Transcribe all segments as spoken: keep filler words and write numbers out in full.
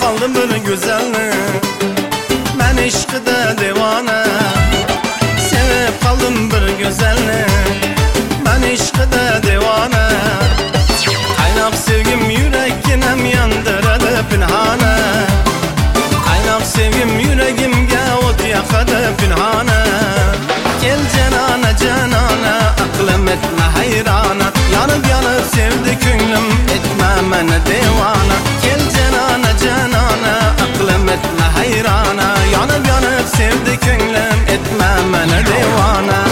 kaldım bir güzelni, ben aşkıda devana. Sevip kaldım bir güzelni, ben aşkıda devana. Kaynap sevgim yüreğim yandırdı pinhana. Kaynap sevgim yüreğimge ot yakadı pinhana. Gel canana canana, aklım etme hayrana. Yanıp yanıp sevdi könlüm, etme beni devana. Gel canana canana, aklım etme hayrana. Yanıp yanıp sevdi könlüm, etme beni devana.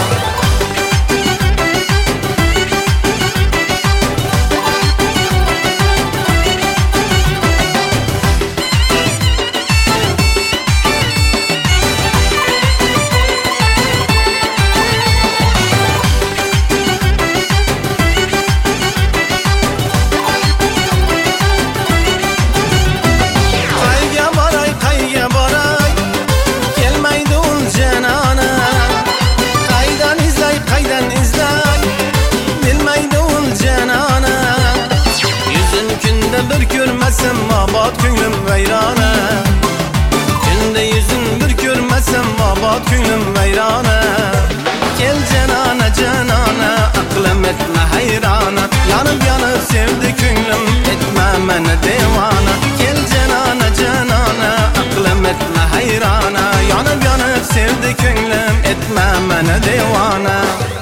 Bir görmesem abat könlüm veyrana. Günde yüzün bir görmesem abat könlüm veyrana. Gel canana canana, aklım etme hayrana. Yanıp yanıp sevdi könlüm, etme beni devana. Gel canana canana, aklım etme hayrana. Yanıp yanıp sevdi könlüm, etme beni devana.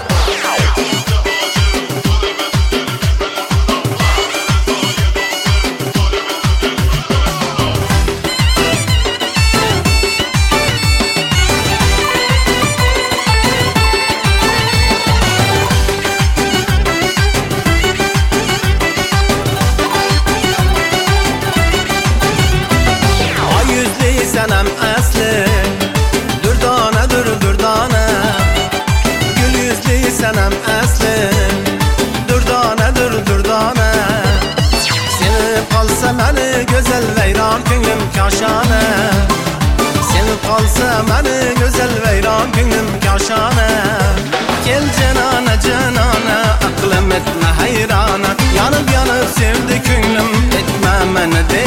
Senem asli, dürdane dur dürdane. Gül yüzlü senem asli, dürdane dur dürdane. Sevip kalsa beni güzel veyran könlüm kaşane. Sevip kalsa beni güzel veyran könlüm kaşane. Gel canana canana, aklım etme hayrana. Yanıp yanıp sevdi könlüm, etme beni de